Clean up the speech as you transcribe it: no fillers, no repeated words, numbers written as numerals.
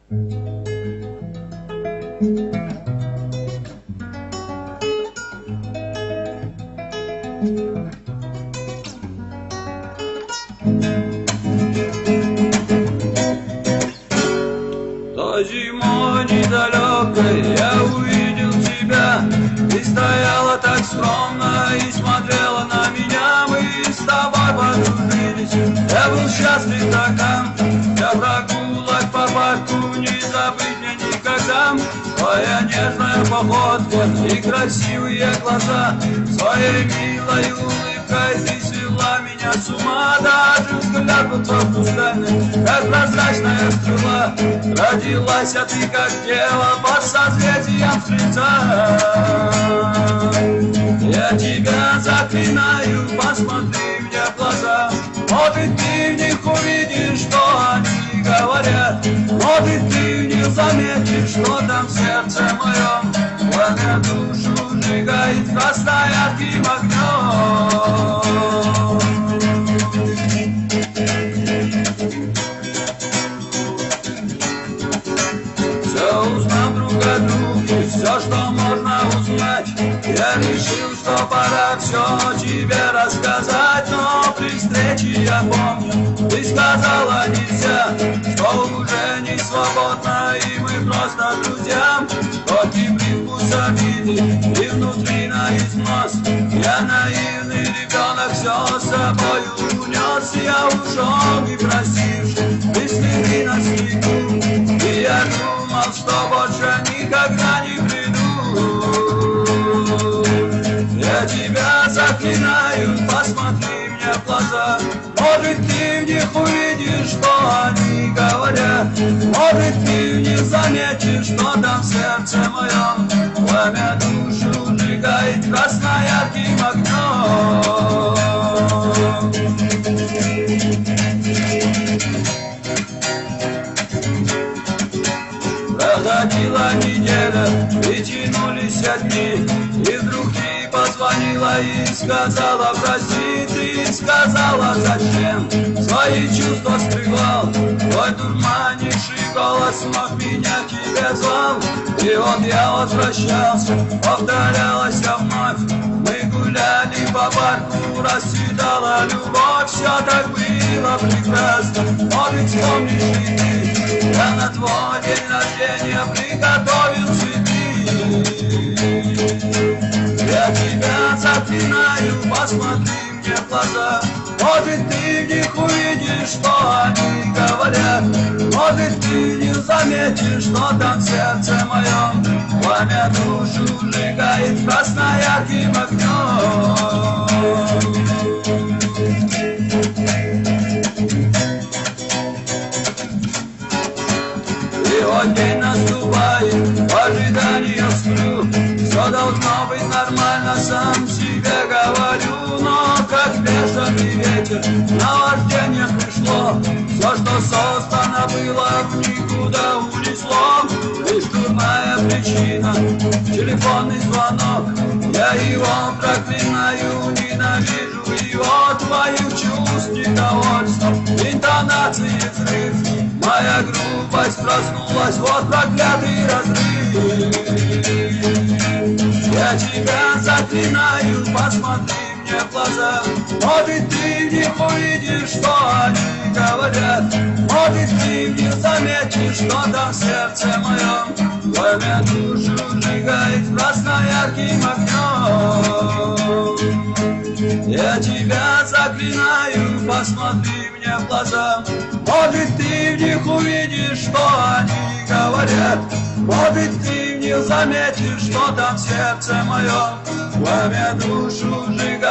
Той зимой недалекой я увидел тебя. Ты стояла так скромно и смотрела на меня. Мы с тобой подружились, я был счастлив тогда. Для прогулок по парку не забыть мне никогда. Твоя нежная походка и красивые глаза. Своей милой улыбкой ты свела меня с ума. Даже взгляд был пустынный, как прозрачная струна. Родилась ты как дева под созвездием Стрельца. Я тебя заклинаю, посмотри мне в глаза. Может, ты в них увидишь, что они говорят. Может, ты в них заметишь, что там в сердце моем. Пламя душу сжигает красноярким огнем. Все узнав друг о друге, все, что можно узнать, я решил, что пора все тебе рассказать. Но при встрече я помню, ты сказала нельзя, что уже не свободно и мы просто друзья. Горький привкус обиды и внутри на износ. Я наивный ребенок все с собой унес. Я ушел и простивший, ты следи на снегу. И я думал, что больше никогда не приду. Я тебя заклинаю, посмотри мне в глаза. Может, ты в них увидишь, что они говорят. Может, ты в них заметишь, что там в сердце моем. Пламя душу сжигает красноярким огнем. Проходила неделя, и тянулись дни, и вдруг ты позвонила и сказала прости. Ты сказала зачем, свои чувства скрывал. Твой дурманивший голос вновь меня к тебе звал. И вот я возвращался, повторялась вновь. Мы гуляли по парку, расцветала любовь. Все так было прекрасно, может, вспомнишь ли ты. Я на твой день рождения приготовил цветы. Я тебя заклинаю, посмотри мне в глаза. Может, ты в них увидишь, что они говорят. Может, ты не заметишь, что там в сердце моем. Пламя душу сжигает красноярким огнем. И вот день наступает, в ожидании сплю. Все должно быть нормально, сам себе говорю. Но как бешеный ветер, наваждение пришло. Все, что создано было, в никуда унесло. Лишь дурная причина, телефонный звонок. Я его проклинаю, ненавижу его. Твоих чувств недовольство, интонации взрыв. Моя грубость проснулась, вот проклятый разрыв. Я тебя заклинаю, посмотри мне в глаза. Может, ты в них увидишь, что они говорят. Может, ты в них заметишь, что там в сердце моем. Пламя душу сжигает красноярким огнем. Я тебя заклинаю, посмотри мне в глаза. Может, ты в них увидишь, что они говорят. Может, ты в них заметишь, что там в сердце моем. Пламя душу сжигает.